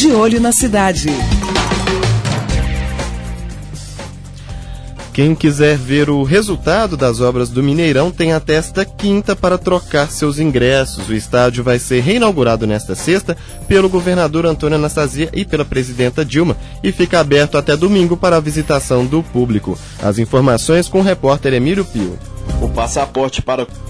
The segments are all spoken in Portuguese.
De Olho na Cidade. Quem quiser ver o resultado das obras do Mineirão tem até esta quinta para trocar seus ingressos. O estádio vai ser reinaugurado nesta sexta pelo governador Antônio Anastasia e pela presidenta Dilma e fica aberto até domingo para a visitação do público. As informações com o repórter Emílio Pio. O passaporte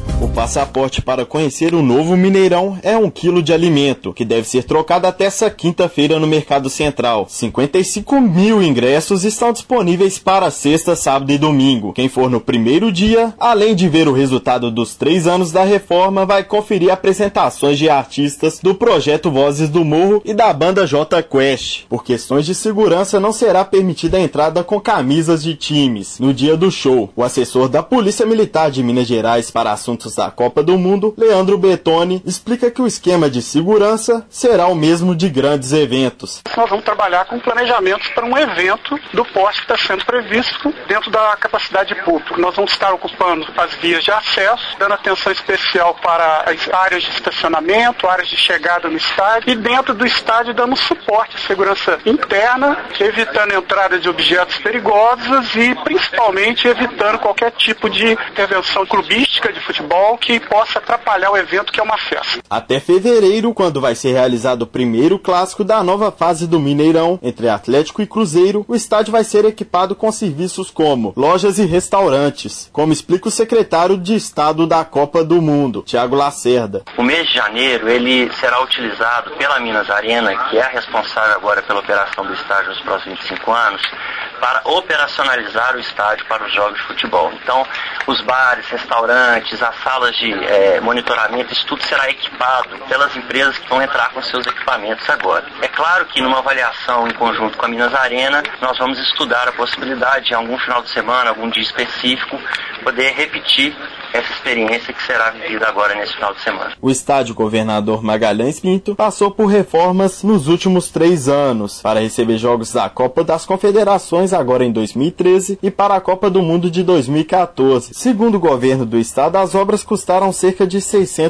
para conhecer o novo Mineirão é 1 quilo de alimento, que deve ser trocado até essa quinta-feira no Mercado Central. 55 mil ingressos estão disponíveis para sexta, sábado e domingo. Quem for no primeiro dia, além de ver o resultado dos 3 anos da reforma, vai conferir apresentações de artistas do projeto Vozes do Morro e da banda J Quest. Por questões de segurança, não será permitida a entrada com camisas de times no dia do show. O assessor da Polícia Militar de Minas Gerais para assuntos da Copa do Mundo, Leandro Bettoni, explica que o esquema de segurança será o mesmo de grandes eventos. Nós vamos trabalhar com planejamentos para um evento do porte que está sendo previsto dentro da capacidade pública. Nós vamos estar ocupando as vias de acesso, dando atenção especial para as áreas de estacionamento, áreas de chegada no estádio e dentro do estádio dando suporte à segurança interna, evitando a entrada de objetos perigosos e principalmente evitando qualquer tipo de intervenção clubística de futebol que possa atrapalhar o evento, que é uma festa. Até fevereiro, quando vai ser realizado o primeiro clássico da nova fase do Mineirão, entre Atlético e Cruzeiro, o estádio vai ser equipado com serviços como lojas e restaurantes, como explica o secretário de Estado da Copa do Mundo, Thiago Lacerda. O mês de janeiro, ele será utilizado pela Minas Arena, que é a responsável agora pela operação do estádio nos próximos 25 anos, para operacionalizar o estádio para os jogos de futebol. Então, os bares, restaurantes, as salas de monitoramento, isso tudo será equipado pelas empresas que vão entrar com seus equipamentos agora. É claro que numa avaliação em conjunto com a Minas Arena, nós vamos estudar a possibilidade de, em algum final de semana, algum dia específico, poder repetir essa experiência que será vivida agora nesse final de semana. O estádio Governador Magalhães Pinto passou por reformas nos últimos 3 anos, para receber jogos da Copa das Confederações agora em 2013 e para a Copa do Mundo de 2014. Segundo o governo do estado, as obras custaram cerca de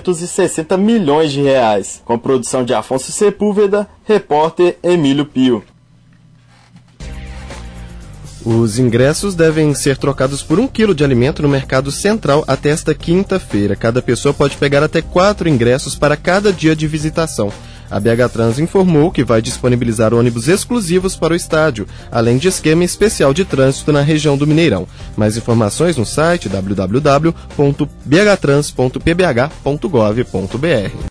660 milhões de reais. Com produção de Afonso Sepúlveda, repórter Emílio Pio. Os ingressos devem ser trocados por 1 quilo de alimento no Mercado Central até esta quinta-feira. Cada pessoa pode pegar até 4 ingressos para cada dia de visitação. A BH Trans informou que vai disponibilizar ônibus exclusivos para o estádio, além de esquema especial de trânsito na região do Mineirão. Mais informações no site www.bhtrans.pbh.gov.br.